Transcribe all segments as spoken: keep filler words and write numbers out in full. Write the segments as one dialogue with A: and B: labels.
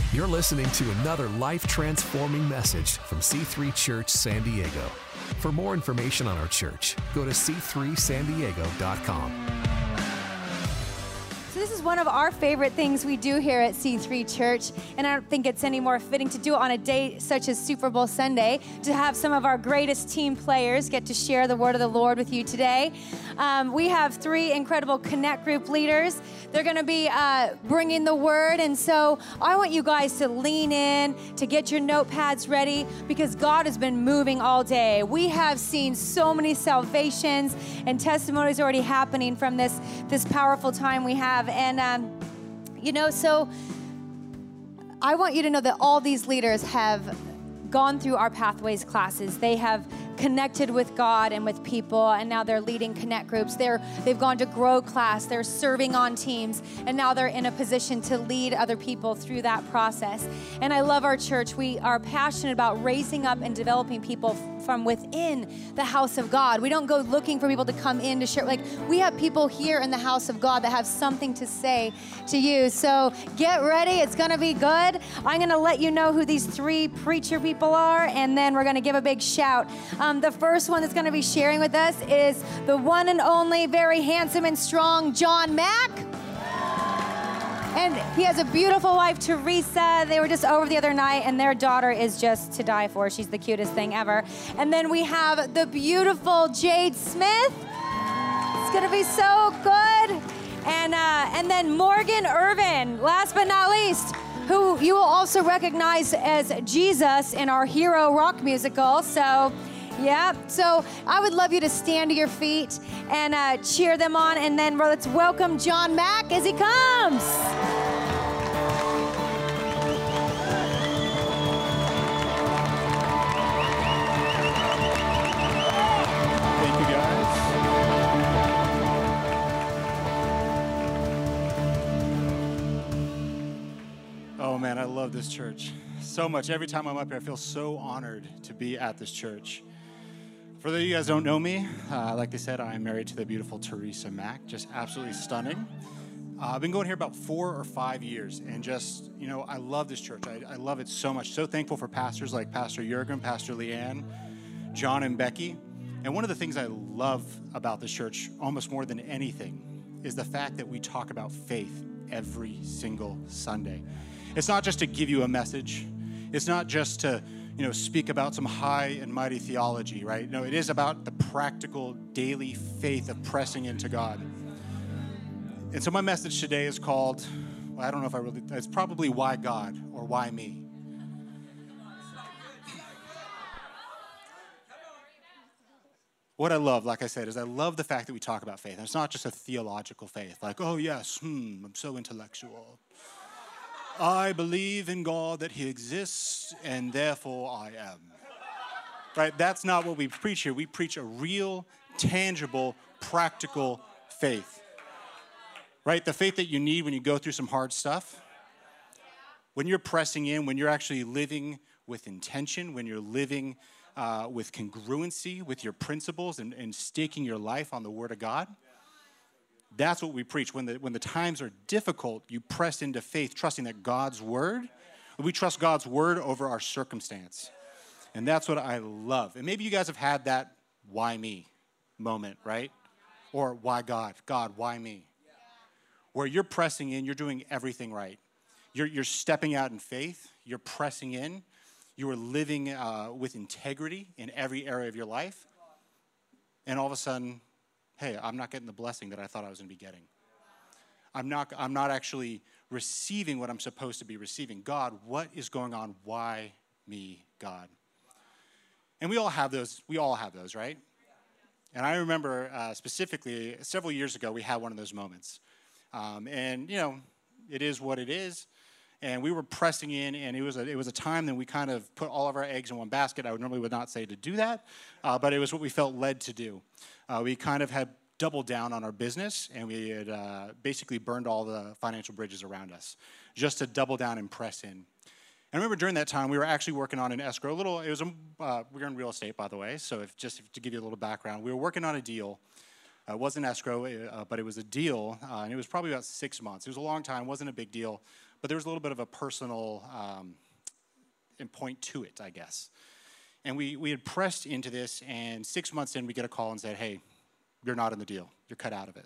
A: You're listening to another life-transforming message from C three Church San Diego. For more information on our church, go to c three san diego dot com.
B: So this is one of our favorite things we do here at C three Church, and I don't think it's any more fitting to do it on a day such as Super Bowl Sunday, to have some of our greatest team players get to share the word of the Lord with you today. Um, we have three incredible Connect Group leaders. They're going to be uh, bringing the word, and so I want you guys to lean in, to get your notepads ready, because God has been moving all day. We have seen so many salvations and testimonies already happening from this, this powerful time we have. And, um, you know, so I want you to know that all these leaders have gone through our Pathways classes. They have connected with God and with people, and now they're leading Connect Groups. They're, they've gone to Grow class, they're serving on teams, and now they're in a position to lead other people through that process. And I love our church. We are passionate about raising up and developing people f- from within the house of God. We don't go looking for people to come in to share. Like, we have people here in the house of God that have something to say to you. So get ready. It's going to be good. I'm going to let you know who these three preacher people are, and then we're going to give a big shout. Um, the first one that's going to be sharing with us is the one and only, very handsome and strong John Mack. And he has a beautiful wife, Teresa. They were just over the other night, and their daughter is just to die for. She's the cutest thing ever. And then we have the beautiful Jade Smith. It's going to be so good. And, uh, and then Morgan Irvin, last but not least, who you will also recognize as Jesus in our Hero rock musical. So, yeah. So I would love you to stand to your feet and uh, cheer them on. And then let's welcome John Mack as he comes.
C: Thank you, guys. Oh, man, I love this church so much. Every time I'm up here, I feel so honored to be at this church. For those of you guys who don't know me, uh, like they said, I'm married to the beautiful Teresa Mack, just absolutely stunning. Uh, I've been going here about four or five years, and just, you know, I love this church. I, I love it so much. So thankful for pastors like Pastor Jurgen, Pastor Leanne, John, and Becky. And one of the things I love about this church, almost more than anything, is the fact that we talk about faith every single Sunday. It's not just to give you a message. It's not just to, you know, speak about some high and mighty theology, right? No, it is about the practical daily faith of pressing into God. And so my message today is called, well, I don't know if I really, it's probably Why God or Why Me? What I love, like I said, is I love the fact that we talk about faith. And it's not just a theological faith, like, oh yes, hmm, I'm so intellectual. I believe in God, that he exists, and therefore I am. Right? That's not what we preach here. We preach a real, tangible, practical faith. Right? The faith that you need when you go through some hard stuff. When you're pressing in, when you're actually living with intention, when you're living uh, with congruency with your principles and, and staking your life on the Word of God. That's what we preach. When the when the times are difficult, you press into faith, trusting that God's word, we trust God's word over our circumstance. And that's what I love. And maybe you guys have had that why me moment, right? Or why God? God, why me? Where you're pressing in, you're doing everything right. You're, you're stepping out in faith. You're pressing in. You are living uh, with integrity in every area of your life. And all of a sudden, hey, I'm not getting the blessing that I thought I was going to be getting. I'm not, I'm not actually receiving what I'm supposed to be receiving. God, what is going on? Why me, God? And we all have those. We all have those, right? And I remember uh, specifically several years ago, we had one of those moments. Um, and, you know, it is what it is. And we were pressing in, and it was a, it was a time that we kind of put all of our eggs in one basket. I would normally would not say to do that, uh, but it was what we felt led to do. Uh, we kind of had doubled down on our business, and we had uh, basically burned all the financial bridges around us just to double down and press in. And I remember during that time, we were actually working on an escrow. A little, it was a, uh, we're in real estate, by the way, so if just if, to give you a little background, we were working on a deal Uh, it wasn't escrow, uh, but it was a deal, uh, and it was probably about six months. It was a long time, wasn't a big deal, but there was a little bit of a personal um, point to it, I guess. And we, we had pressed into this, and six months in, we get a call and said, hey, you're not in the deal. You're cut out of it.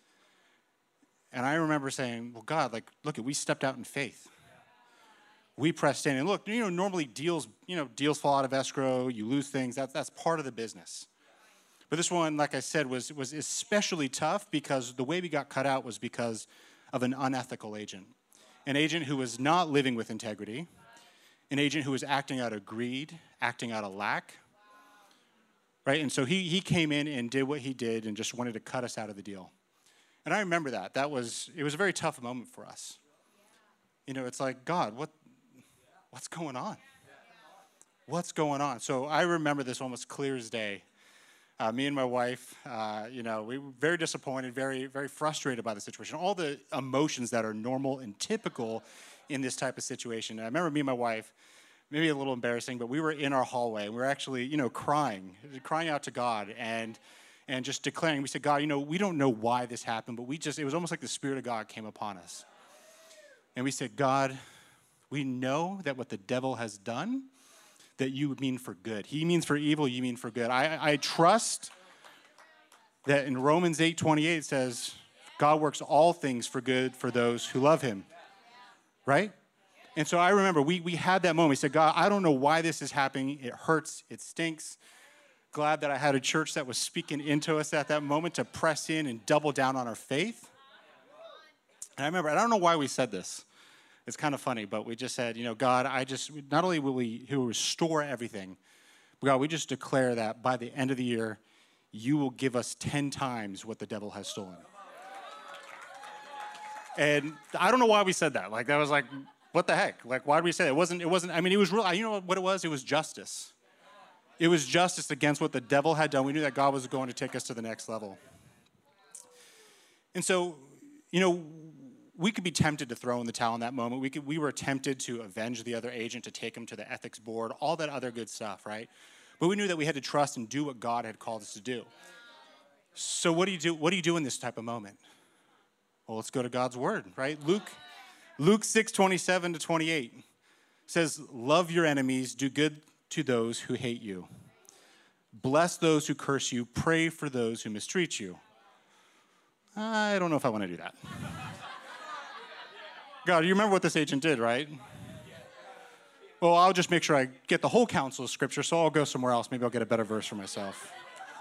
C: And I remember saying, well, God, like, look, we stepped out in faith. We pressed in. And look, you know, normally deals, you know, deals fall out of escrow. You lose things. That's, that's part of the business. But this one, like I said, was, was especially tough because the way we got cut out was because of an unethical agent. An agent who was not living with integrity. An agent who was acting out of greed, acting out of lack. Right? And so he, he came in and did what he did and just wanted to cut us out of the deal. And I remember that. That was, it was a very tough moment for us. You know, it's like, God, what, what's going on? What's going on? So I remember this almost clear as day. Uh, me and my wife, uh, you know, we were very disappointed, very, very frustrated by the situation. All the emotions that are normal and typical in this type of situation. And I remember me and my wife, maybe a little embarrassing, but we were in our hallway. And we were actually, you know, crying, crying out to God and and just declaring. We said, God, you know, we don't know why this happened, but we just, it was almost like the Spirit of God came upon us. And we said, God, we know that what the devil has done, that you mean for good. He means for evil, you mean for good. I, I trust that in Romans eight twenty-eight it says, God works all things for good for those who love him. Right? And so I remember we, we had that moment. We said, God, I don't know why this is happening. It hurts. It stinks. Glad that I had a church that was speaking into us at that moment to press in and double down on our faith. And I remember, I don't know why we said this. It's kind of funny, but we just said, you know, God, I just, not only will we he'll restore everything, but God, we just declare that by the end of the year, you will give us ten times what the devil has stolen. And I don't know why we said that. Like, that was like, what the heck? Like, why did we say that? It wasn't, it wasn't, I mean, it was real, you know what it was? It was justice. It was justice against what the devil had done. We knew that God was going to take us to the next level. And so, you know, we could be tempted to throw in the towel in that moment. We could, we were tempted to avenge the other agent, to take him to the ethics board, all that other good stuff, right? But we knew that we had to trust and do what God had called us to do. So what do you do? What do you do in this type of moment? Well, let's go to God's word, right? Luke, Luke six twenty-seven to twenty-eight says, love your enemies, do good to those who hate you. Bless those who curse you, pray for those who mistreat you. I don't know if I want to do that. God, you remember what this agent did, right? Well, I'll just make sure I get the whole counsel of Scripture, so I'll go somewhere else. Maybe I'll get a better verse for myself.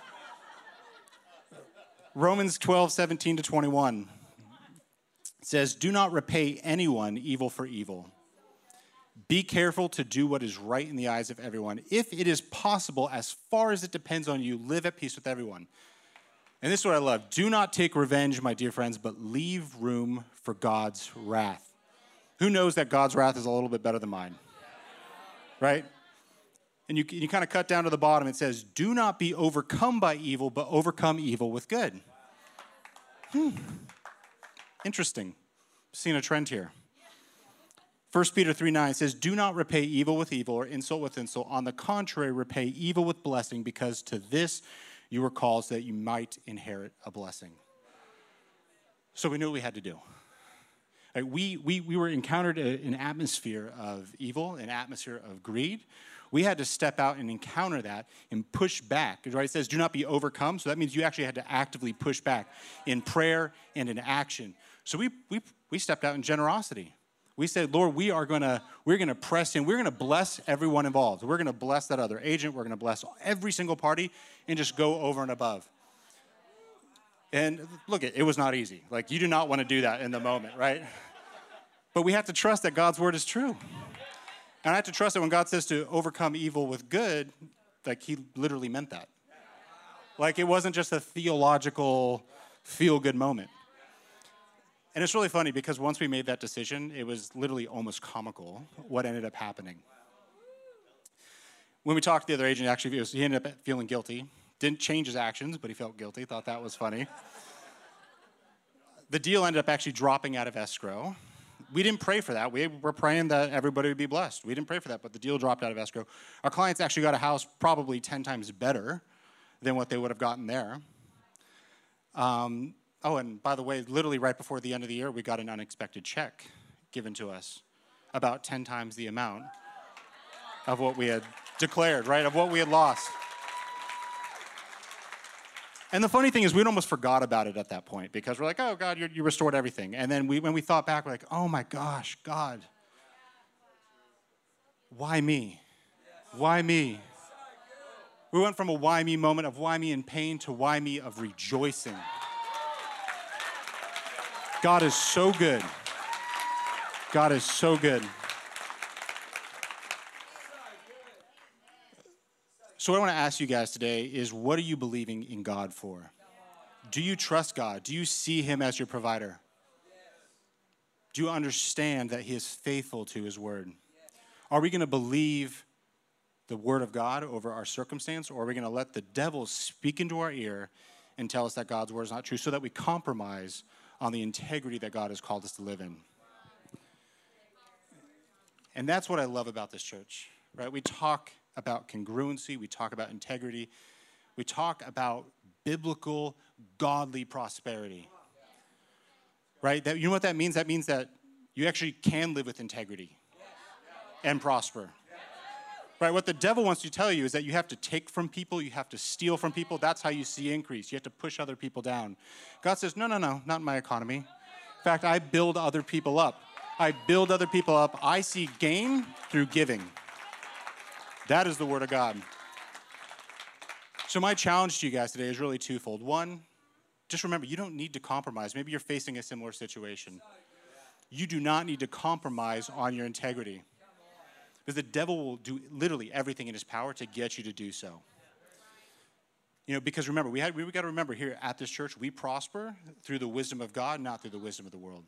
C: Romans twelve, seventeen to twenty-one says, do not repay anyone evil for evil. Be careful to do what is right in the eyes of everyone. If it is possible, as far as it depends on you, live at peace with everyone. And this is what I love. Do not take revenge, my dear friends, but leave room for God's wrath. Who knows that God's wrath is a little bit better than mine? Right? And you, you kind of cut down to the bottom. It says, do not be overcome by evil, but overcome evil with good. Hmm. Interesting. Seeing a trend here. First Peter three nine says, do not repay evil with evil or insult with insult. On the contrary, repay evil with blessing, because to this you were called so that you might inherit a blessing. So we knew what we had to do. Like we, we, we were encountered a, an atmosphere of evil, an atmosphere of greed. We had to step out and encounter that and push back. Right? It says, do not be overcome. So that means you actually had to actively push back in prayer and in action. So we we we stepped out in generosity. We said, Lord, we are gonna we're gonna press in. We're gonna bless everyone involved. We're gonna bless that other agent. We're gonna bless every single party and just go over and above. And look, it, it was not easy. Like, you do not want to do that in the moment, right? But we have to trust that God's word is true. And I have to trust that when God says to overcome evil with good, like, he literally meant that. Like, it wasn't just a theological feel-good moment. And it's really funny because once we made that decision, it was literally almost comical what ended up happening. When we talked to the other agent, actually, he ended up feeling guilty. Didn't change his actions, but he felt guilty. Thought that was funny. The deal ended up actually dropping out of escrow. We didn't pray for that. We were praying that everybody would be blessed. We didn't pray for that, but the deal dropped out of escrow. Our clients actually got a house probably ten times better than what they would have gotten there. Um, oh, and by the way, literally right before the end of the year, we got an unexpected check given to us, about ten times the amount of what we had declared, right, of what we had lost. And the funny thing is, we'd almost forgot about it at that point because we're like, oh, God, you, you restored everything. And then we, when we thought back, we're like, oh, my gosh, God, why me? Why me? We went from a why me moment of why me in pain to why me of rejoicing. God is so good. God is so good. So what I want to ask you guys today is, what are you believing in God for? Do you trust God? Do you see him as your provider? Do you understand that he is faithful to his word? Are we going to believe the word of God over our circumstance, or are we going to let the devil speak into our ear and tell us that God's word is not true so that we compromise on the integrity that God has called us to live in? And that's what I love about this church, right? We talk about congruency, we talk about integrity, we talk about biblical, godly prosperity, right? That, you know what that means? That means that you actually can live with integrity and prosper. Right, what the devil wants to tell you is that you have to take from people, you have to steal from people. That's how you see increase. You have to push other people down. God says, no, no, no, not in my economy. In fact, I build other people up. I build other people up. I see gain through giving. That is the word of God. So my challenge to you guys today is really twofold. One, just remember, you don't need to compromise. Maybe you're facing a similar situation. You do not need to compromise on your integrity. Because the devil will do literally everything in his power to get you to do so. You know, because remember, we had we, we got to remember here at this church, we prosper through the wisdom of God, not through the wisdom of the world.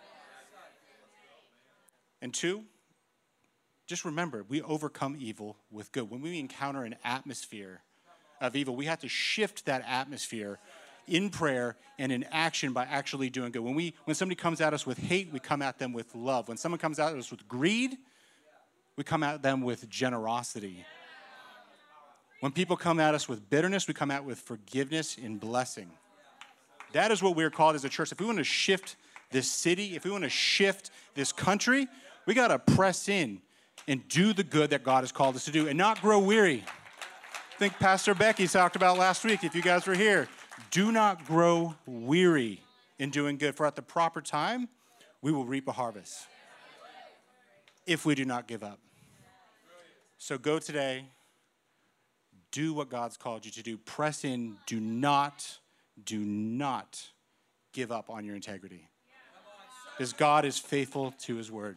C: And two, just remember, we overcome evil with good. When we encounter an atmosphere of evil, we have to shift that atmosphere in prayer and in action by actually doing good. When we when somebody comes at us with hate, we come at them with love. When someone comes at us with greed, we come at them with generosity. When people come at us with bitterness, we come at with forgiveness and blessing. That is what we're called as a church. If we want to shift this city, if we want to shift this country, we got to press in and do the good that God has called us to do and not grow weary. I think Pastor Becky talked about last week, if you guys were here, do not grow weary in doing good, for at the proper time, we will reap a harvest if we do not give up. So go today, do what God's called you to do. Press in, do not, do not give up on your integrity. Because God is faithful to his word.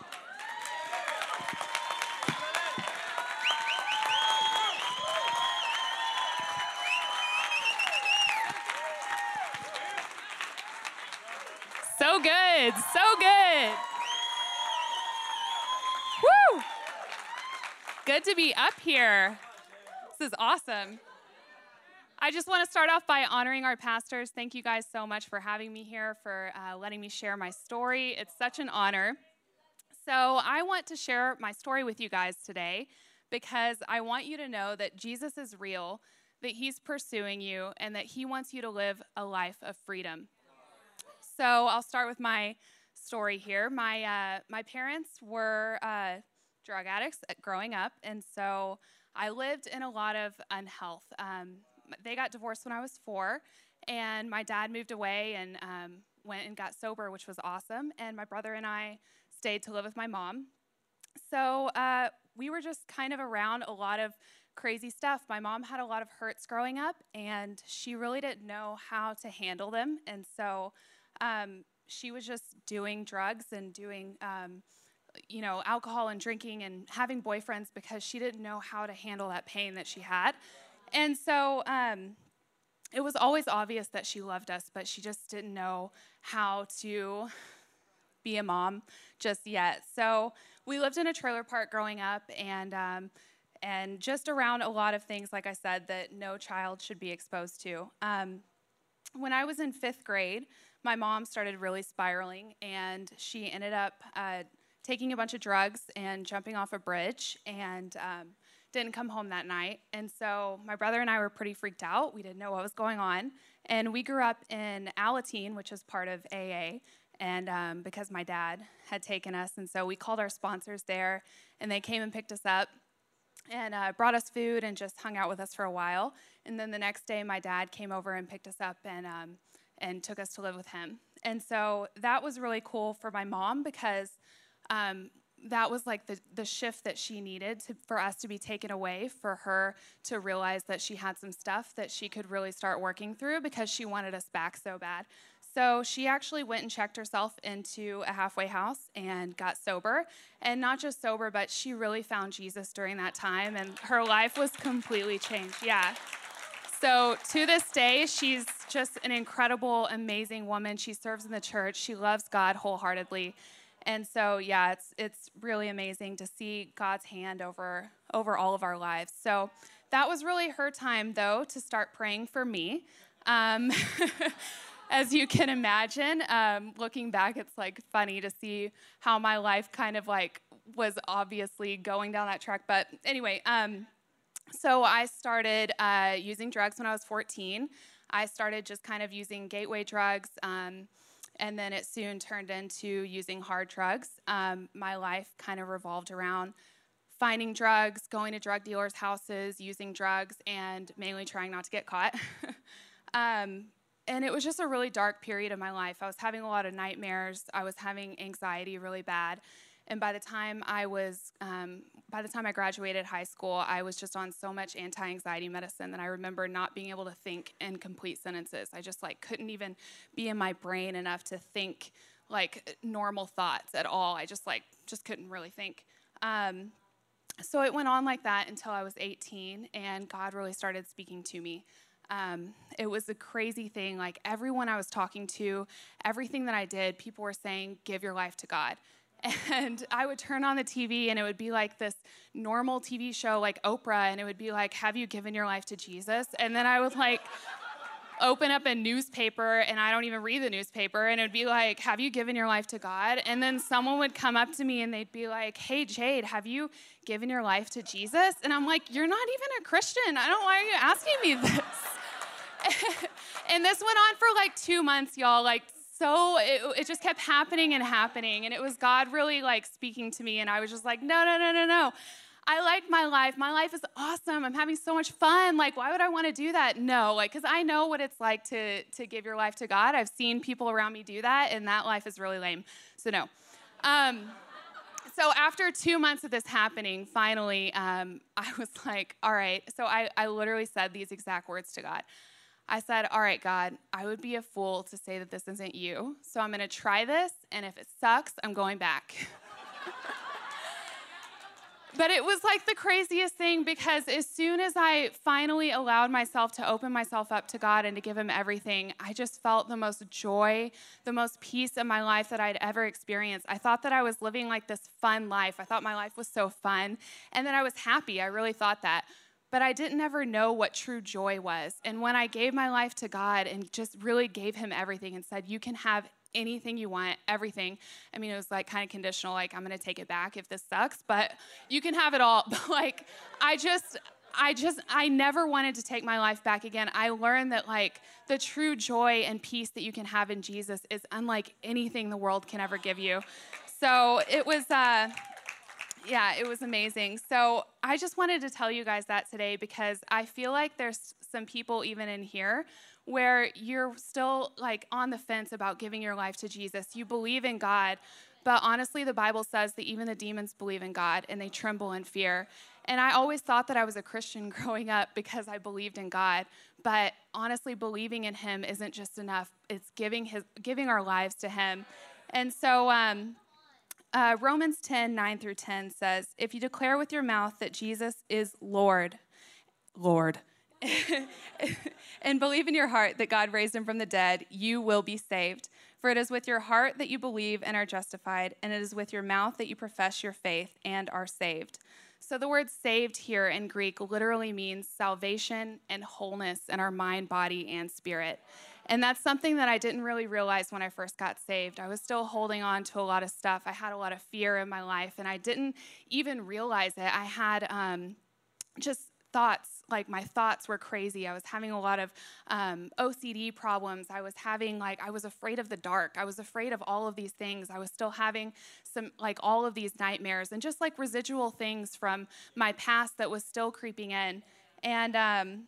D: So good, so good. Woo! Good to be up here. This is awesome. I just want to start off by honoring our pastors. Thank you guys so much for having me here, for uh, letting me share my story. It's such an honor. So I want to share my story with you guys today because I want you to know that Jesus is real, that he's pursuing you, and that he wants you to live a life of freedom. So I'll start with my story here. My uh, my parents were uh, drug addicts growing up, and so I lived in a lot of unhealth. Um, they got divorced when I was four, and my dad moved away and um, went and got sober, which was awesome, and my brother and I stayed to live with my mom. So uh, we were just kind of around a lot of crazy stuff. My mom had a lot of hurts growing up, and she really didn't know how to handle them, and so um, she was just doing drugs and doing um, you know, alcohol and drinking and having boyfriends because she didn't know how to handle that pain that she had. And so um, it was always obvious that she loved us, but she just didn't know how to be a mom just yet. So we lived in a trailer park growing up, and um, and just around a lot of things, like I said, that no child should be exposed to. Um, when I was in fifth grade, my mom started really spiraling, and she ended up uh, taking a bunch of drugs and jumping off a bridge, and um, didn't come home that night. And so my brother and I were pretty freaked out. We didn't know what was going on. And we grew up in Alateen, which is part of A A, and um, because my dad had taken us, and so we called our sponsors there, and they came and picked us up and uh, brought us food and just hung out with us for a while. And then the next day, my dad came over and picked us up and um, and took us to live with him. And so that was really cool for my mom because um, that was like the, the shift that she needed to, for us to be taken away, for her to realize that she had some stuff that she could really start working through because she wanted us back so bad. So she actually went and checked herself into a halfway house and got sober. And not just sober, but she really found Jesus during that time, and her life was completely changed. Yeah. So to this day, she's just an incredible, amazing woman. She serves in the church. She loves God wholeheartedly. And so, yeah, it's it's really amazing to see God's hand over, over all of our lives. So that was really her time, though, to start praying for me. Um, as you can imagine, um, looking back, it's like funny to see how my life kind of like was obviously going down that track. But anyway, um, so I started uh, using drugs when I was fourteen. I started just kind of using gateway drugs, um, and then it soon turned into using hard drugs. Um, my life kind of revolved around finding drugs, going to drug dealers' houses, using drugs, and mainly trying not to get caught. um, and it was just a really dark period of my life. I was having a lot of nightmares. I was having anxiety really bad. And by the time I was, um, by the time I graduated high school, I was just on so much anti-anxiety medicine that I remember not being able to think in complete sentences. I just like couldn't even be in my brain enough to think like normal thoughts at all. I just like just couldn't really think. Um, so it went on like that until I was eighteen, and God really started speaking to me. Um, it was a crazy thing. Like everyone I was talking to, everything that I did, people were saying, "Give your life to God." And I would turn on the T V, and it would be like this normal T V show like Oprah, and it would be like, "Have you given your life to Jesus?" And then I would like open up a newspaper, and I don't even read the newspaper, and it would be like, "Have you given your life to God?" And then someone would come up to me, and they'd be like, "Hey, Jade, have you given your life to Jesus?" And I'm like, "You're not even a Christian. I don't, why are you asking me this?" And this went on for like two months, y'all, like So it, it just kept happening and happening, and it was God really like speaking to me, and I was just like, no, no, no, no, no. I like my life. My life is awesome. I'm having so much fun. Like, why would I want to do that? No, like, because I know what it's like to, to give your life to God. I've seen people around me do that, and that life is really lame. So no. Um, so after two months of this happening, finally, um, I was like, all right. So I, I literally said these exact words to God. I said, all right, God, I would be a fool to say that this isn't you. So I'm going to try this, and if it sucks, I'm going back. But it was like the craziest thing, because as soon as I finally allowed myself to open myself up to God and to give him everything, I just felt the most joy, the most peace in my life that I'd ever experienced. I thought that I was living like this fun life. I thought my life was so fun, and that I was happy. I really thought that. But I didn't ever know what true joy was. And when I gave my life to God and just really gave him everything and said, you can have anything you want, everything. I mean, it was like kind of conditional, like I'm going to take it back if this sucks, but you can have it all. But like, I just, I just, I never wanted to take my life back again. I learned that like the true joy and peace that you can have in Jesus is unlike anything the world can ever give you. So it was, uh, yeah, it was amazing. So I just wanted to tell you guys that today, because I feel like there's some people even in here where you're still like on the fence about giving your life to Jesus. You believe in God, but honestly, the Bible says that even the demons believe in God and they tremble in fear. And I always thought that I was a Christian growing up because I believed in God. But honestly, believing in him isn't just enough. It's giving his giving our lives to him. And so um, uh, Romans ten, nine through ten says, if you declare with your mouth that Jesus is Lord, Lord, and believe in your heart that God raised him from the dead, you will be saved. For it is with your heart that you believe and are justified, and it is with your mouth that you profess your faith and are saved. So the word saved here in Greek literally means salvation and wholeness in our mind, body, and spirit. And that's something that I didn't really realize when I first got saved. I was still holding on to a lot of stuff. I had a lot of fear in my life, and I didn't even realize it. I had um, just thoughts, like my thoughts were crazy. I was having a lot of um, O C D problems. I was having like, I was afraid of the dark. I was afraid of all of these things. I was still having some, like all of these nightmares and just like residual things from my past that was still creeping in. And, um,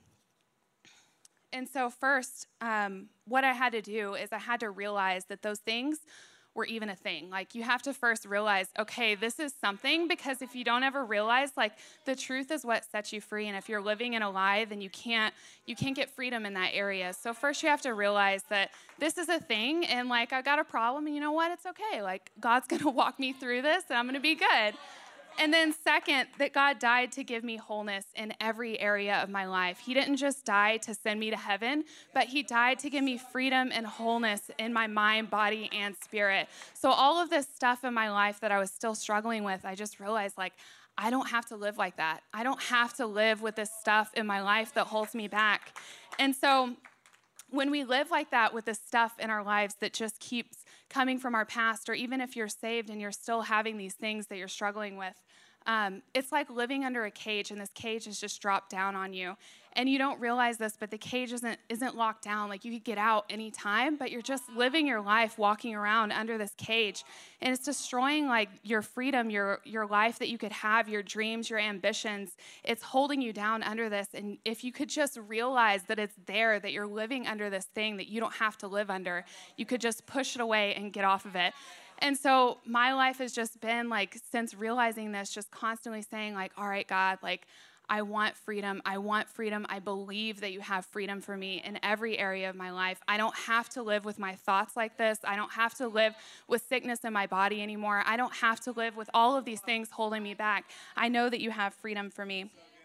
D: and so first, um, what I had to do is I had to realize that those things were even a thing. Like you have to first realize, okay, this is something, because if you don't ever realize, like the truth is what sets you free. And if you're living in a lie, then you can't, you can't get freedom in that area. So first you have to realize that this is a thing and like I got a problem and you know what, it's okay. Like God's gonna walk me through this and I'm gonna be good. And then second, that God died to give me wholeness in every area of my life. He didn't just die to send me to heaven, but he died to give me freedom and wholeness in my mind, body, and spirit. So all of this stuff in my life that I was still struggling with, I just realized like, I don't have to live like that. I don't have to live with this stuff in my life that holds me back. And so when we live like that with this stuff in our lives that just keeps coming from our past, or even if you're saved and you're still having these things that you're struggling with, um, it's like living under a cage, and this cage is just dropped down on you. And you don't realize this, but the cage isn't isn't locked down. Like you could get out anytime, but you're just living your life walking around under this cage. And it's destroying like your freedom, your your life that you could have, your dreams, your ambitions. It's holding you down under this. And if you could just realize that it's there, that you're living under this thing that you don't have to live under, you could just push it away and get off of it. And so my life has just been like, since realizing this, just constantly saying like, all right, God, like, I want freedom. I want freedom. I believe that you have freedom for me in every area of my life. I don't have to live with my thoughts like this. I don't have to live with sickness in my body anymore. I don't have to live with all of these things holding me back. I know that you have freedom for me.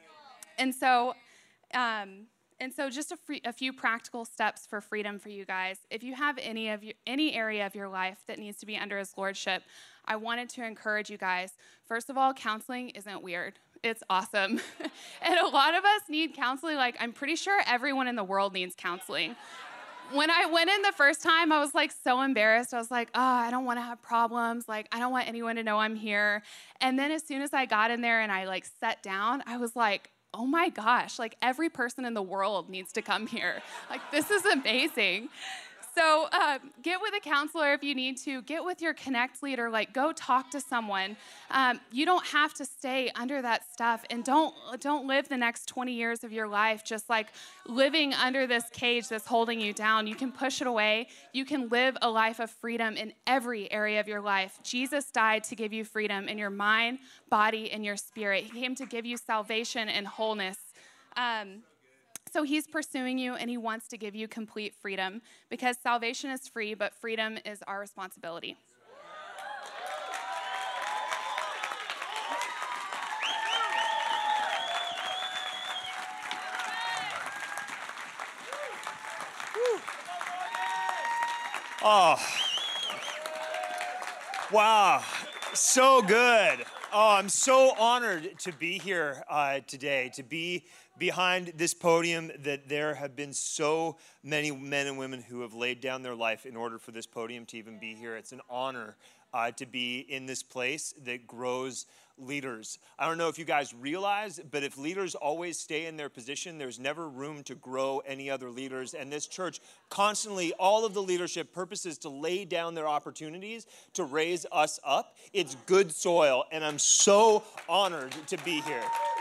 D: And so, um, and so just a, free, a few practical steps for freedom for you guys. If you have any of your, any area of your life that needs to be under his lordship, I wanted to encourage you guys. First of all, counseling isn't weird. It's awesome. And a lot of us need counseling. Like, I'm pretty sure everyone in the world needs counseling. When I went in the first time, I was like so embarrassed. I was like, oh, I don't want to have problems. Like, I don't want anyone to know I'm here. And then as soon as I got in there and I like sat down, I was like, oh my gosh, like every person in the world needs to come here. Like, this is amazing. So uh, get with a counselor if you need to. Get with your Connect leader. Like, go talk to someone. Um, you don't have to stay under that stuff, and don't don't live the next twenty years of your life just like living under this cage that's holding you down. You can push it away. You can live a life of freedom in every area of your life. Jesus died to give you freedom in your mind, body, and your spirit. He came to give you salvation and wholeness. Um, So he's pursuing you, and he wants to give you complete freedom, because salvation is free, but freedom is our responsibility.
E: Oh, wow, so good. Oh, I'm so honored to be here uh, today, to be behind this podium, that there have been so many men and women who have laid down their life in order for this podium to even be here. It's an honor uh, to be in this place that grows leaders. I don't know if you guys realize, but if leaders always stay in their position, there's never room to grow any other leaders. And this church constantly, all of the leadership purposes to lay down their opportunities to raise us up. It's good soil, and I'm so honored to be here.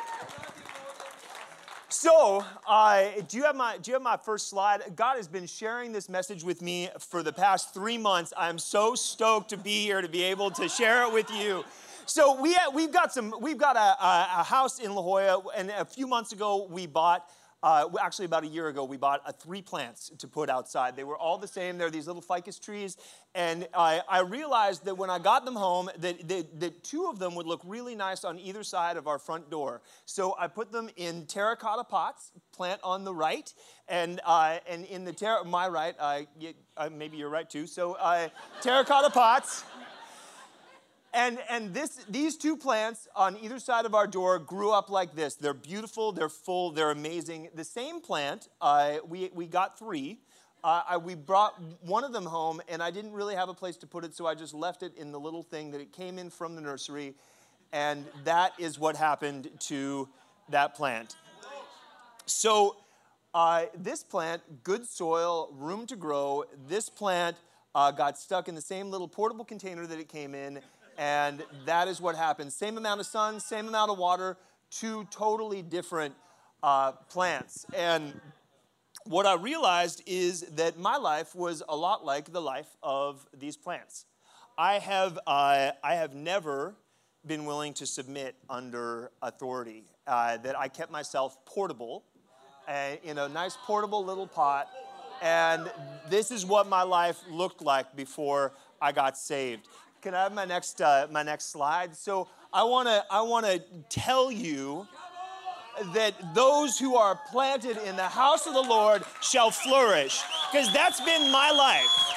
E: So, uh, do you have my do you have my first slide? God has been sharing this message with me for the past three months. I'm so stoked to be here to be able to share it with you. So we have, we've got some we've got a, a, a house in La Jolla, and a few months ago we bought. Uh, actually, about a year ago, we bought uh, three plants to put outside. They were all the same. They're these little ficus trees. And I, I realized that when I got them home, that, that, that two of them would look really nice on either side of our front door. So I put them in terracotta pots, plant on the right, and uh, and in the ter- my right, uh, you, uh, maybe you're right too. So uh, terracotta pots. And and this these two plants on either side of our door grew up like this. They're beautiful, they're full, they're amazing. The same plant, uh, we, we got three. Uh, I, we brought one of them home, and I didn't really have a place to put it, so I just left it in the little thing that it came in from the nursery. And that is what happened to that plant. So uh, this plant, good soil, room to grow, this plant uh, got stuck in the same little portable container that it came in, and that is what happened. Same amount of sun, same amount of water, two totally different uh, plants. And what I realized is that my life was a lot like the life of these plants. I have, uh, I have never been willing to submit under authority, uh, that I kept myself portable uh, in a nice portable little pot. And this is what my life looked like before I got saved. Can I have my next, uh, my next slide? So I want to I want to tell you that those who are planted in the house of the Lord shall flourish, because that's been my life.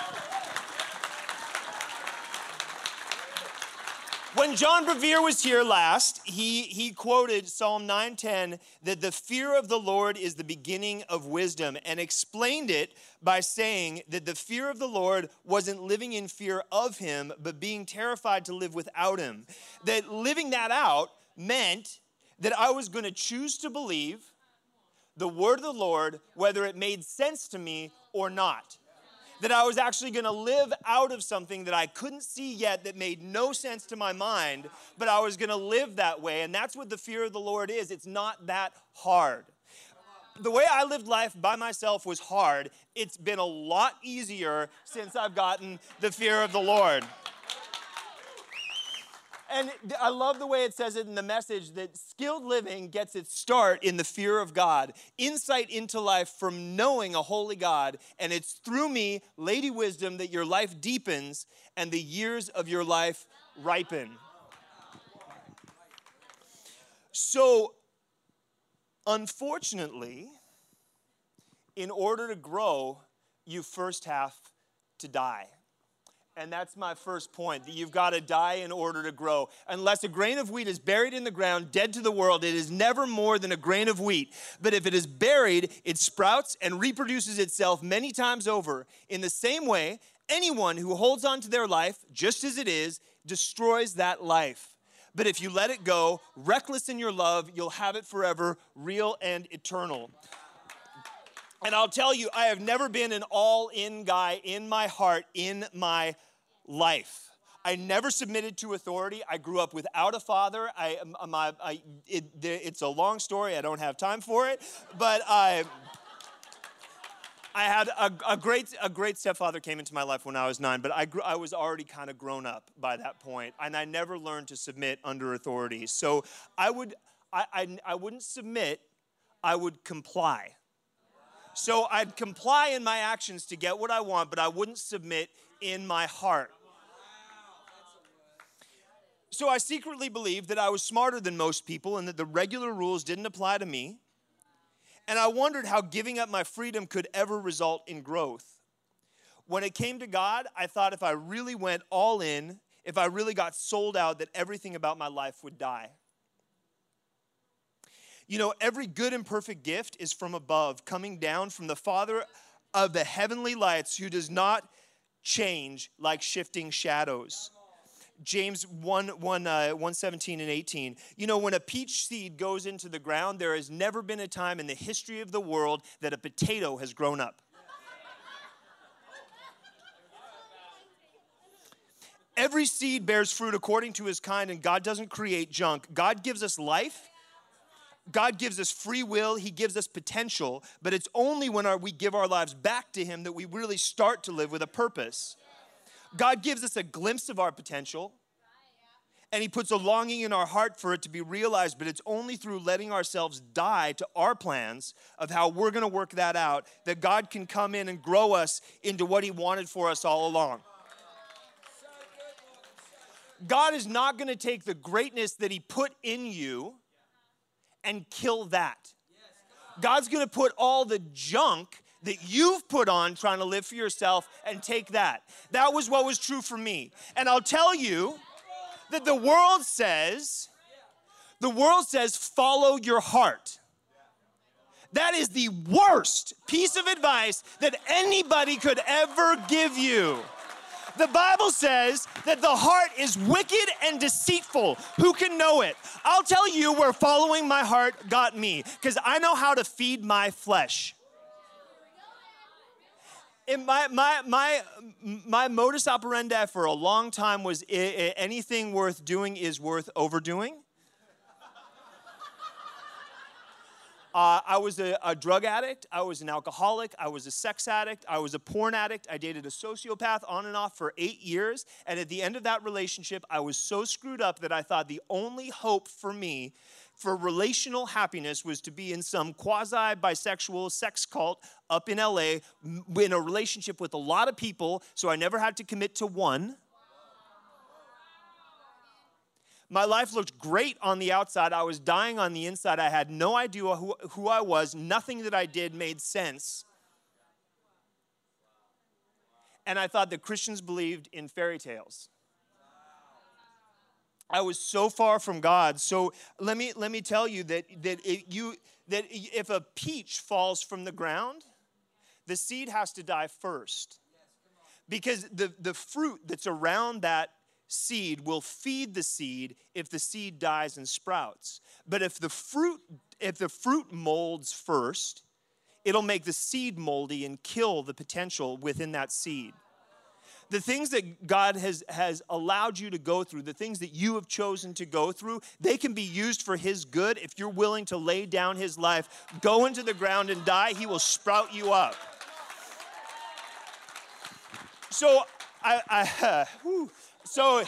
E: When John Bevere was here last, he, he quoted Psalm nine ten, that the fear of the Lord is the beginning of wisdom, and explained it by saying that the fear of the Lord wasn't living in fear of him, but being terrified to live without him. That living that out meant that I was going to choose to believe the word of the Lord, whether it made sense to me or not. That I was actually going to live out of something that I couldn't see yet, that made no sense to my mind, but I was going to live that way. And that's what the fear of the Lord is. It's not that hard. The way I lived life by myself was hard. It's been a lot easier since I've gotten the fear of the Lord. And I love the way it says it in the Message, that skilled living gets its start in the fear of God. Insight into life from knowing a holy God. And it's through me, Lady Wisdom, that your life deepens and the years of your life ripen. So, unfortunately, in order to grow, you first have to die. And that's my first point, that you've got to die in order to grow. Unless a grain of wheat is buried in the ground, dead to the world, it is never more than a grain of wheat. But if it is buried, it sprouts and reproduces itself many times over. In the same way, anyone who holds on to their life, just as it is, destroys that life. But if you let it go, reckless in your love, you'll have it forever, real and eternal. And I'll tell you, I have never been an all-in guy in my heart, in my life. I never submitted to authority. I grew up without a father. I, my, I, it, it's a long story. I don't have time for it. But I, I had a, a great a great stepfather came into my life when I was nine, but I, grew, I was already kind of grown up by that point, and I never learned to submit under authority. So I, would, I, I, I wouldn't submit. I would comply. So I'd comply in my actions to get what I want, but I wouldn't submit in my heart. So I secretly believed that I was smarter than most people and that the regular rules didn't apply to me. And I wondered how giving up my freedom could ever result in growth. When it came to God, I thought if I really went all in, if I really got sold out, that everything about my life would die. You know, every good and perfect gift is from above, coming down from the Father of the heavenly lights, who does not change like shifting shadows. James one, one, uh, one seventeen and eighteen. You know, when a peach seed goes into the ground, there has never been a time in the history of the world that a potato has grown up. Every seed bears fruit according to his kind, and God doesn't create junk. God gives us life. God gives us free will. He gives us potential. But it's only when our, we give our lives back to him that we really start to live with a purpose. God gives us a glimpse of our potential, and he puts a longing in our heart for it to be realized, but it's only through letting ourselves die to our plans of how we're going to work that out that God can come in and grow us into what he wanted for us all along. God is not going to take the greatness that he put in you and kill that. God's going to put all the junk that you've put on trying to live for yourself and take that. That was what was true for me. And I'll tell you that the world says, the world says, follow your heart. That is the worst piece of advice that anybody could ever give you. The Bible says that the heart is wicked and deceitful. Who can know it? I'll tell you where following my heart got me, because I know how to feed my flesh. In my, my, my, my modus operandi for a long time was I- I- anything worth doing is worth overdoing. Uh, I was a, a drug addict, I was an alcoholic, I was a sex addict, I was a porn addict, I dated a sociopath on and off for eight years, and at the end of that relationship, I was so screwed up that I thought the only hope for me for relational happiness was to be in some quasi-bisexual sex cult up in L A, in a relationship with a lot of people, so I never had to commit to one. My life looked great on the outside. I was dying on the inside. I had no idea who, who I was. Nothing that I did made sense. And I thought that Christians believed in fairy tales. I was so far from God. So let me let me tell you that that it, you that if a peach falls from the ground, the seed has to die first, because the the fruit that's around that seed will feed the seed if the seed dies and sprouts. But if the fruit if the fruit molds first, it'll make the seed moldy and kill the potential within that seed. The things that God has, has allowed you to go through, the things that you have chosen to go through, they can be used for His good if you're willing to lay down His life, go into the ground and die. He will sprout you up. So, I, I uh, whew, so,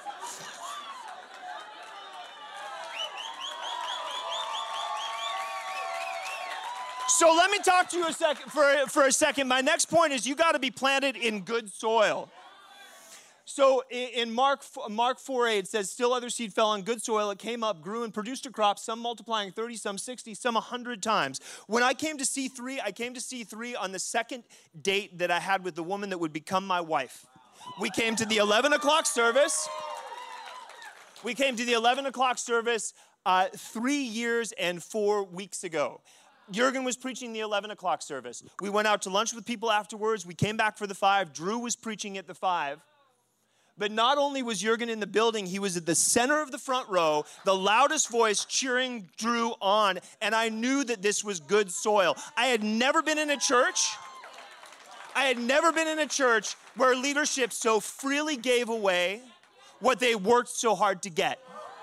E: So let me talk to you a second for, for a second. My next point is you got to be planted in good soil. So in Mark Mark four eight, it says, still other seed fell on good soil. It came up, grew, and produced a crop, some multiplying thirty, some sixty, some one hundred times. When I came to C three, I came to C three on the second date that I had with the woman that would become my wife. We came to the eleven o'clock service. We came to the eleven o'clock service uh, three years and four weeks ago. Jurgen was preaching the eleven o'clock service. We went out to lunch with people afterwards. We came back for the five. Drew was preaching at the five. But not only was Jurgen in the building, he was at the center of the front row, the loudest voice cheering Drew on, and I knew that this was good soil. I had never been in a church. I had never been in a church where leadership so freely gave away what they worked so hard to get.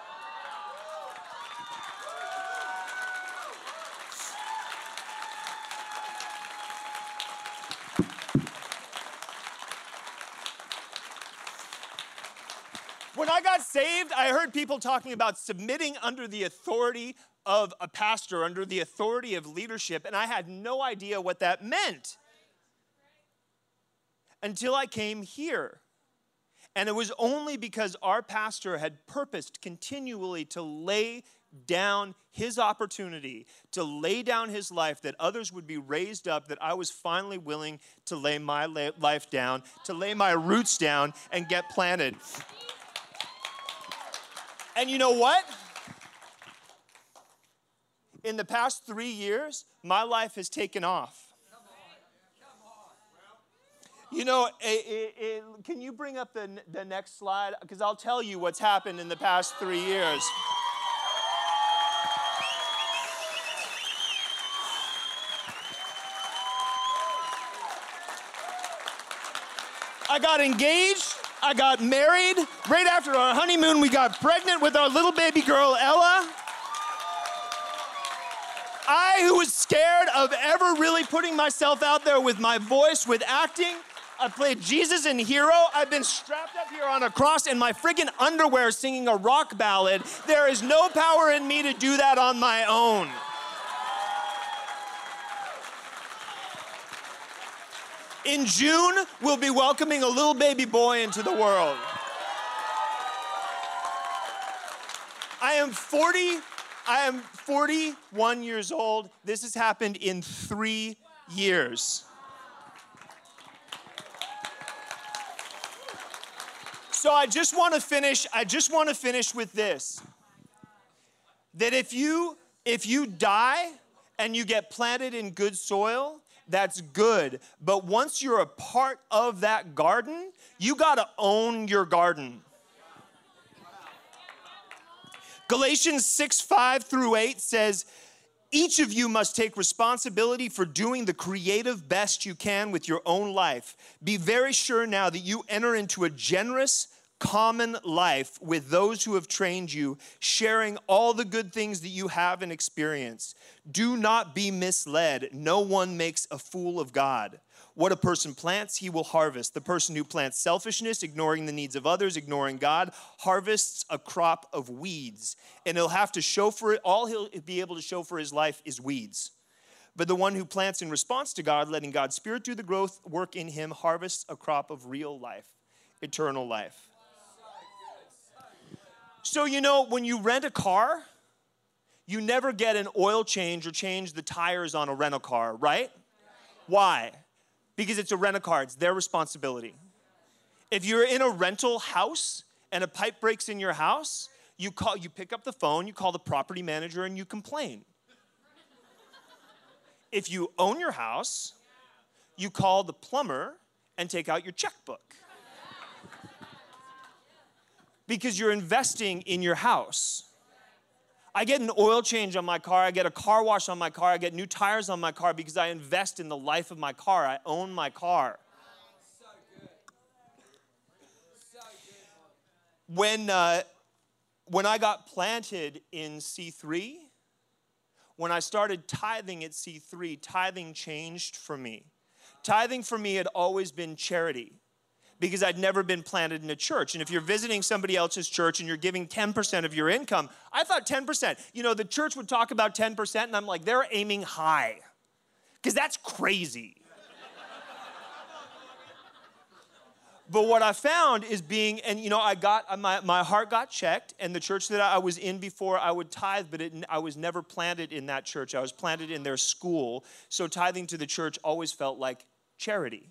E: When I got saved, I heard people talking about submitting under the authority of a pastor, under the authority of leadership, and I had no idea what that meant until I came here. And it was only because our pastor had purposed continually to lay down his opportunity, to lay down his life, that others would be raised up, that I was finally willing to lay my life down, to lay my roots down and get planted. And you know what? In the past three years, my life has taken off. You know, it, it, it, can you bring up the, the next slide? Because I'll tell you what's happened in the past three years. I got engaged. I got married. Right after our honeymoon, we got pregnant with our little baby girl, Ella. I, who was scared of ever really putting myself out there with my voice, with acting, I played Jesus in Hero. I've been strapped up here on a cross in my friggin' underwear singing a rock ballad. There is no power in me to do that on my own. In June, we'll be welcoming a little baby boy into the world. I am forty, I am forty-one years old. This has happened in three years. So I just want to finish, I just want to finish with this. That if you if you die and you get planted in good soil, That's good. But once you're a part of that garden, you got to own your garden. Galatians six, five through eight says, each of you must take responsibility for doing the creative best you can with your own life. Be very sure now that you enter into a generous, common life with those who have trained you, sharing all the good things that you have and experience. Do not be misled. No one makes a fool of God. What a person plants, he will harvest. The person who plants selfishness, ignoring the needs of others, ignoring God, harvests a crop of weeds. And he'll have to show for it, all he'll be able to show for his life is weeds. But the one who plants in response to God, letting God's Spirit do the growth work in him, harvests a crop of real life, eternal life. So, you know, when you rent a car, you never get an oil change or change the tires on a rental car, right? Why? Because it's a rental car. It's their responsibility. If you're in a rental house and a pipe breaks in your house, you call, you pick up the phone, you call the property manager, and you complain. If you own your house, you call the plumber and take out your checkbook. Because you're investing in your house. I get an oil change on my car. I get a car wash on my car. I get new tires on my car because I invest in the life of my car. I own my car. So good. So good. When, uh, when I got planted in C three, when I started tithing at C three, tithing changed for me. Tithing for me had always been charity, because I'd never been planted in a church. And if you're visiting somebody else's church and you're giving ten percent of your income, I thought ten percent. You know, the church would talk about ten percent, and I'm like, they're aiming high, because that's crazy. But what I found is being, and you know, I got, my, my heart got checked, and the church that I was in before, I would tithe, but it, I was never planted in that church. I was planted in their school, so tithing to the church always felt like charity.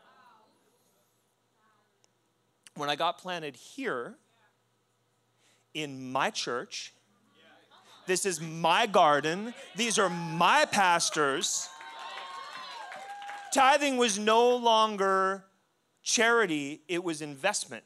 E: When I got planted here, in my church, this is my garden, these are my pastors, tithing was no longer charity, it was investment.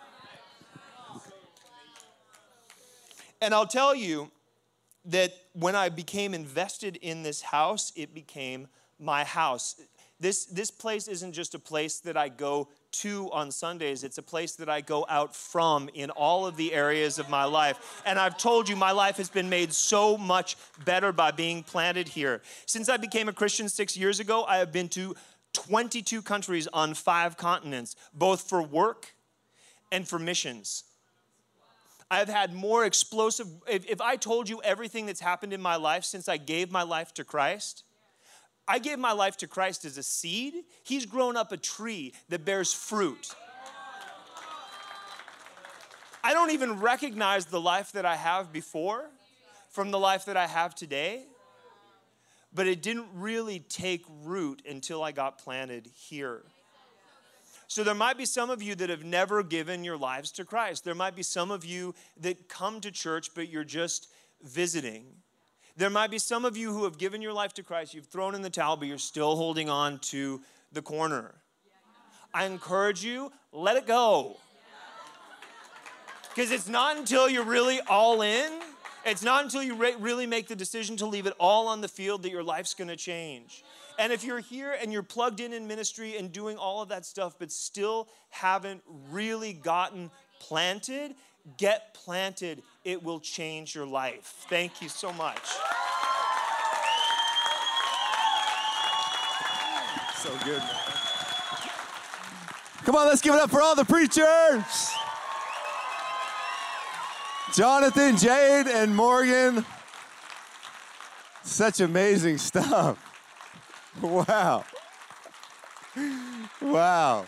E: And I'll tell you that when I became invested in this house, it became my house. This, this place isn't just a place that I go to on Sundays. It's a place that I go out from in all of the areas of my life. And I've told you, my life has been made so much better by being planted here. Since I became a Christian six years ago, I have been to twenty-two countries on five continents, both for work and for missions. I've had more explosive, if, if I told you everything that's happened in my life since I gave my life to Christ, I gave my life to Christ as a seed. He's grown up a tree that bears fruit. I don't even recognize the life that I have before from the life that I have today, but it didn't really take root until I got planted here. So there might be some of you that have never given your lives to Christ. There might be some of you that come to church, but you're just visiting. There might be some of you who have given your life to Christ. You've thrown in the towel, but you're still holding on to the corner. I encourage you, let it go. Because it's not until you're really all in, it's not until you re- really make the decision to leave it all on the field that your life's going to change. And if you're here and you're plugged in in ministry and doing all of that stuff, but still haven't really gotten planted, get planted. It will change your life. Thank you so much.
F: So good. Come on, let's give it up for all the preachers. Jonathan, Jade, and Morgan. Such amazing stuff. Wow. Wow.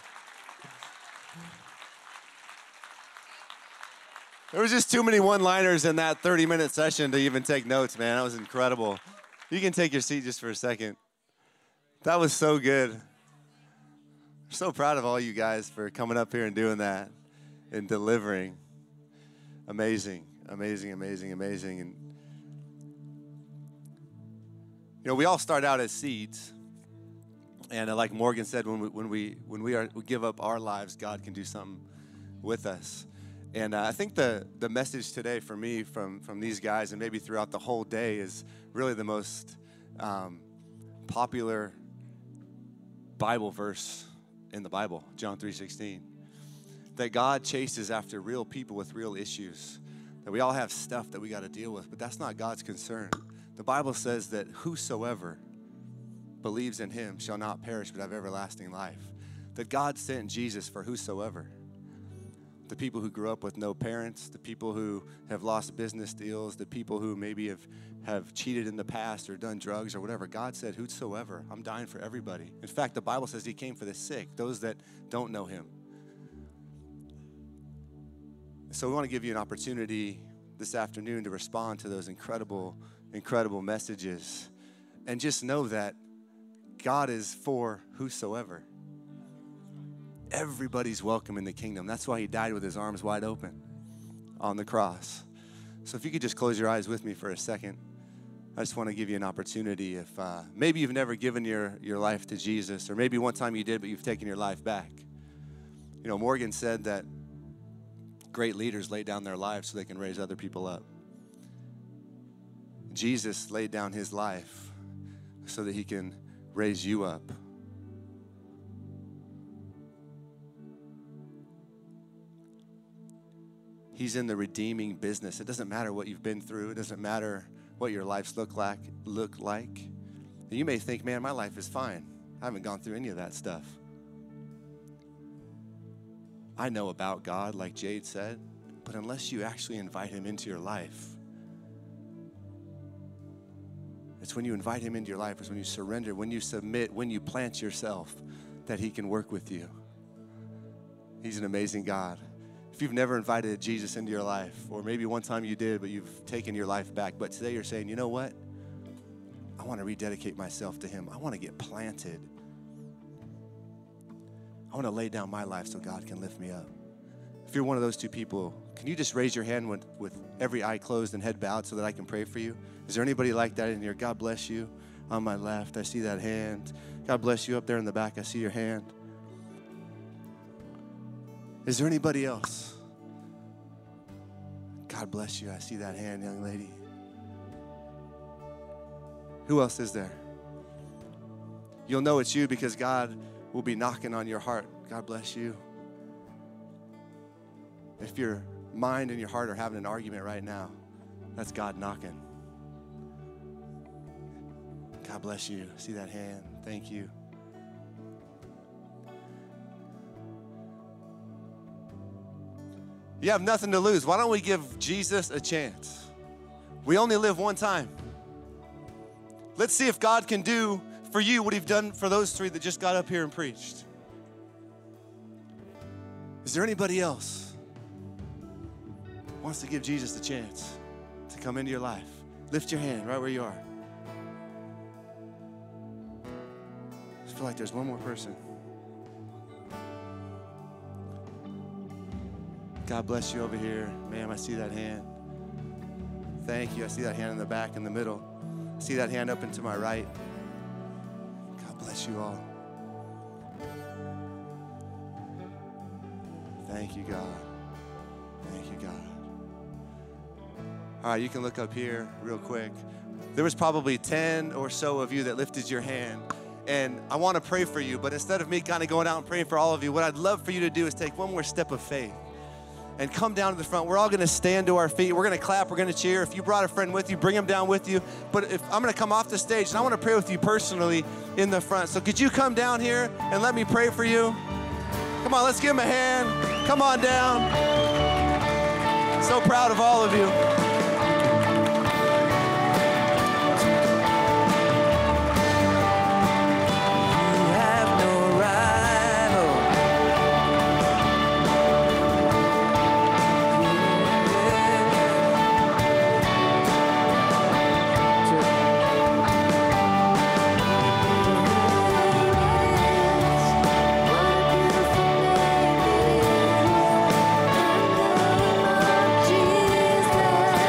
F: There was just too many one-liners in that thirty-minute session to even take notes, man. That was incredible. You can take your seat just for a second. That was so good. I'm so proud of all you guys for coming up here and doing that and delivering. Amazing, amazing, amazing, amazing. And you know, we all start out as seeds, And uh, like Morgan said, when we when we when we are we give up our lives, God can do something with us. And uh, I think the the message today for me from from these guys, and maybe throughout the whole day, is really the most um, popular Bible verse in the Bible, John three sixteen. That God chases after real people with real issues. That we all have stuff that we got to deal with, but that's not God's concern. The Bible says that whosoever believes in him shall not perish but have everlasting life. That God sent Jesus for whosoever. The people who grew up with no parents, the people who have lost business deals, the people who maybe have, have cheated in the past or done drugs or whatever. God said, whosoever, I'm dying for everybody. In fact, the Bible says he came for the sick, those that don't know him. So we want to give you an opportunity this afternoon to respond to those incredible, incredible messages. And just know that God is for whosoever. Everybody's welcome in the kingdom. That's why he died with his arms wide open on the cross. So if you could just close your eyes with me for a second. I just want to give you an opportunity. If uh, maybe you've never given your, your life to Jesus, or maybe one time you did, but you've taken your life back. You know, Morgan said that great leaders lay down their lives so they can raise other people up. Jesus laid down his life so that he can raise you up. He's in the redeeming business. It doesn't matter what you've been through. It doesn't matter what your lives look like. Look like. And you may think, man, my life is fine. I haven't gone through any of that stuff. I know about God, like Jade said, but unless you actually invite him into your life, it's when you invite him into your life, it's when you surrender, when you submit, when you plant yourself, that he can work with you. He's an amazing God. If you've never invited Jesus into your life, or maybe one time you did, but you've taken your life back, but today you're saying, you know what? I want to rededicate myself to him. I want to get planted. I want to lay down my life so God can lift me up. If you're one of those two people, can you just raise your hand with, with every eye closed and head bowed so that I can pray for you? Is there anybody like that in here? God bless you. On my left, I see that hand. God bless you up there in the back. I see your hand. Is there anybody else? God bless you. I see that hand, young lady. Who else is there? You'll know it's you because God will be knocking on your heart. God bless you. If your mind and your heart are having an argument right now, that's God knocking. God bless you. See that hand? Thank you. You have nothing to lose. Why don't we give Jesus a chance? We only live one time. Let's see if God can do for you what he's done for those three that just got up here and preached. Is there anybody else who wants to give Jesus a chance to come into your life? Lift your hand right where you are. I feel like there's one more person. God bless you over here. Ma'am, I see that hand. Thank you. I see that hand in the back, in the middle. I see that hand up and to my right. God bless you all. Thank you, God. Thank you, God. All right, you can look up here real quick. There was probably ten or so of you that lifted your hand. And I want to pray for you, but instead of me kind of going out and praying for all of you, what I'd love for you to do is take one more step of faith and come down to the front. We're all going to stand to our feet. We're going to clap. We're going to cheer. If you brought a friend with you, bring him down with you. But if I'm going to come off the stage, and I want to pray with you personally in the front. So could you come down here and let me pray for you? Come on, let's give him a hand. Come on down. So proud of all of you.
G: Jesus.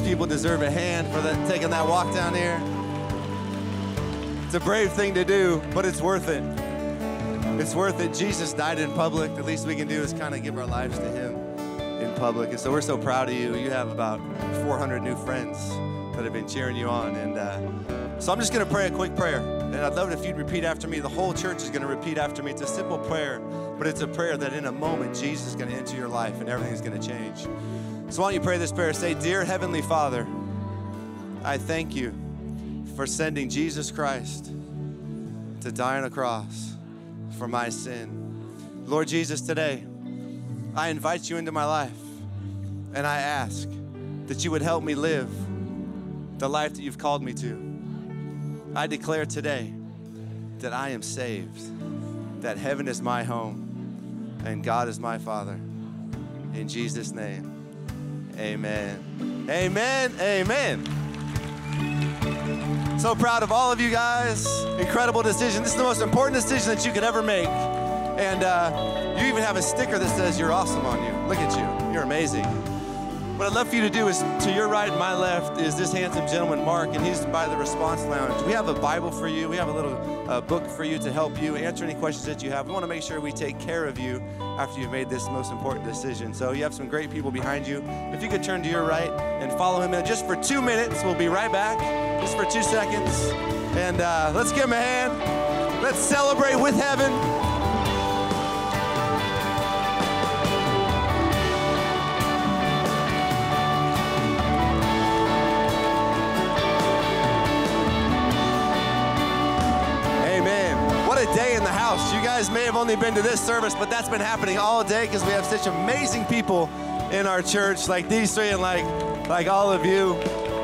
F: these people deserve a hand for the, taking that walk down here. It's a brave thing to do, but it's worth it. It's worth it. Jesus died in public. The least we can do is kind of give our lives to him in public. And so we're so proud of you. You have about four hundred new friends that have been cheering you on. And uh, so I'm just going to pray a quick prayer. And I'd love it if you'd repeat after me. The whole church is going to repeat after me. It's a simple prayer, but it's a prayer that in a moment, Jesus is going to enter your life and everything's going to change. So why don't you pray this prayer? Say, Dear Heavenly Father, I thank you for sending Jesus Christ to die on a cross for my sin. Lord Jesus, today, I invite you into my life, and I ask that you would help me live the life that you've called me to. I declare today that I am saved, that heaven is my home, and God is my Father. In Jesus' name, amen. Amen, amen. So proud of all of you guys. Incredible decision. This is the most important decision that you could ever make. And uh, you even have a sticker that says you're awesome on you. Look at you. You're amazing. What I'd love for you to do is, to your right and my left is this handsome gentleman, Mark, and he's by the Response Lounge. We have a Bible for you. We have a little uh, book for you to help you answer any questions that you have. We want to make sure we take care of you after you've made this most important decision. So you have some great people behind you. If you could turn to your right and follow him in just for two minutes. We'll be right back, just for two seconds. And uh, let's give him a hand. Let's celebrate with heaven. A day in the house. You guys may have only been to this service, but that's been happening all day because we have such amazing people in our church, like these three and like like all of you.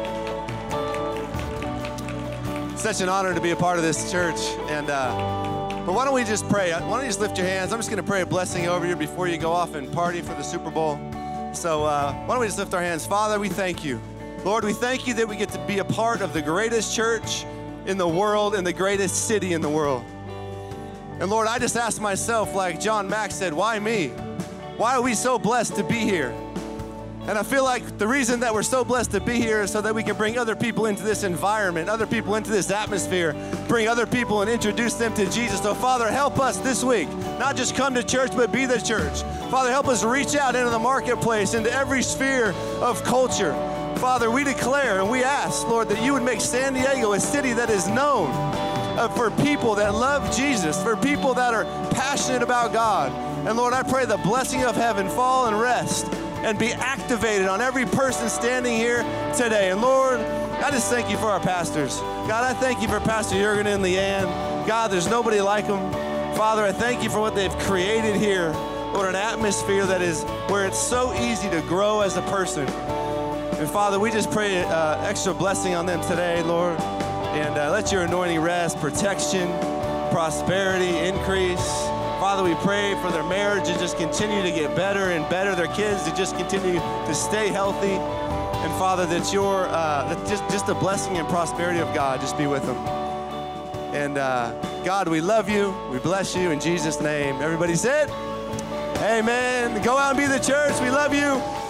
F: Such an honor to be a part of this church. And uh, but why don't we just pray? Why don't you just lift your hands? I'm just going to pray a blessing over you before you go off and party for the Super Bowl. So uh, why don't we just lift our hands? Father, we thank you. Lord, we thank you that we get to be a part of the greatest church in the world and the greatest city in the world. And Lord, I just ask myself, like John Mack said, why me? Why are we so blessed to be here? And I feel like the reason that we're so blessed to be here is so that we can bring other people into this environment, other people into this atmosphere, bring other people and introduce them to Jesus. So Father, help us this week, not just come to church, but be the church. Father, help us reach out into the marketplace, into every sphere of culture. Father, we declare and we ask, Lord, that you would make San Diego a city that is known Uh, for people that love Jesus, for people that are passionate about God. And Lord, I pray the blessing of heaven fall and rest and be activated on every person standing here today. And Lord, I just thank you for our pastors. God, I thank you for Pastor Jurgen and Leanne. God, there's nobody like them. Father, I thank you for what they've created here. Lord, an atmosphere that is where it's so easy to grow as a person. And Father, we just pray uh, extra blessing on them today, Lord. And uh, let your anointing rest, protection, prosperity, increase. Father, we pray for their marriage to just continue to get better and better, their kids to just continue to stay healthy. And Father, that your, uh, that just, just the blessing and prosperity of God just be with them. And uh, God, we love you. We bless you in Jesus' name. Everybody said, amen. Go out and be the church. We love you.